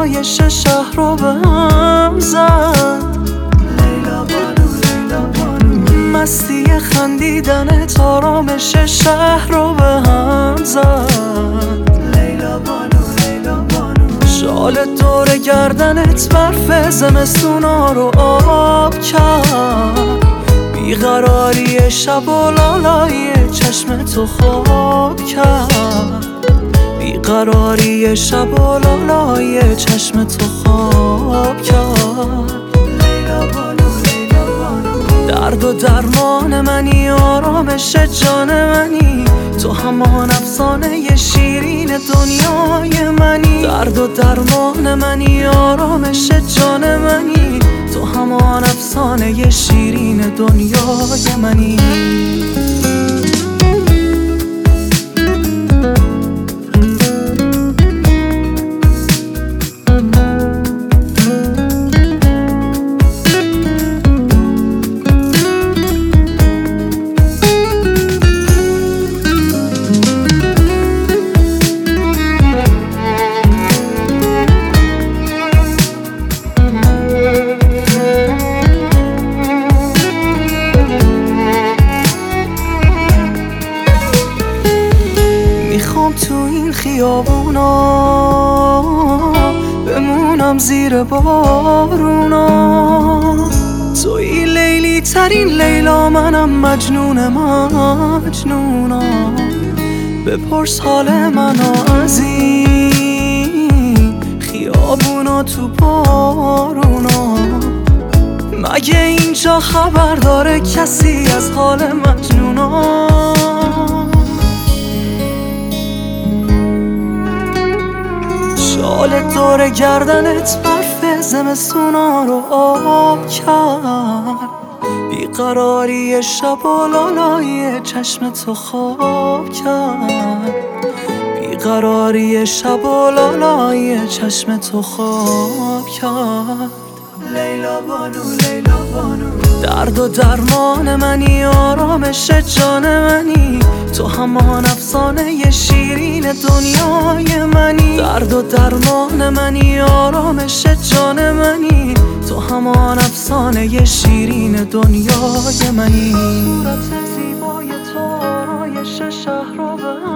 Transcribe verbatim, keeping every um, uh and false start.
آرایش شهر رو به هم زد. لیلا بانو لیلا بانو مستی خندیدنت آرامش شهر رو به هم زد. لیلا بانو لیلا بانو شال دور گردنت برف زمستونا رو آب کرد. بیقراری شب و لالای چشم تو خواب کرد. بیقراری شب و لالای چشم تو خواب کرد. لیلا بانو لیلا بانو درد و درمان منی آرامش جان منی تو همان افسانه شیرین دنیای منی. درد و درمان منی آرامش جان منی تو همان افسانه شیرین دنیای منی. میخوام تو این خیابونا بمونم زیر بارونا. توی لیلی ترین لیلا منم مجنون مجنونا. بپرس حال منو از این خیابونا تو بارونا. مگه اینجا خبر داره کسی از حال مجنونا؟ شال دور گردنت برف زمستونا رو آب کرد. بیقراری شب و لالای چشم تو خواب کرد. بیقراری شب و لالای چشم تو خواب کرد. لیلا بانو لیلا بانو درد و درمان منی آرامش جان منی تو همان افسانه شیرین دنیای منی. درد و درمان منی آرامش جان منی تو همان افسانه شیرین دنیای منی. صورت زیبای تو آرایش شهر رو به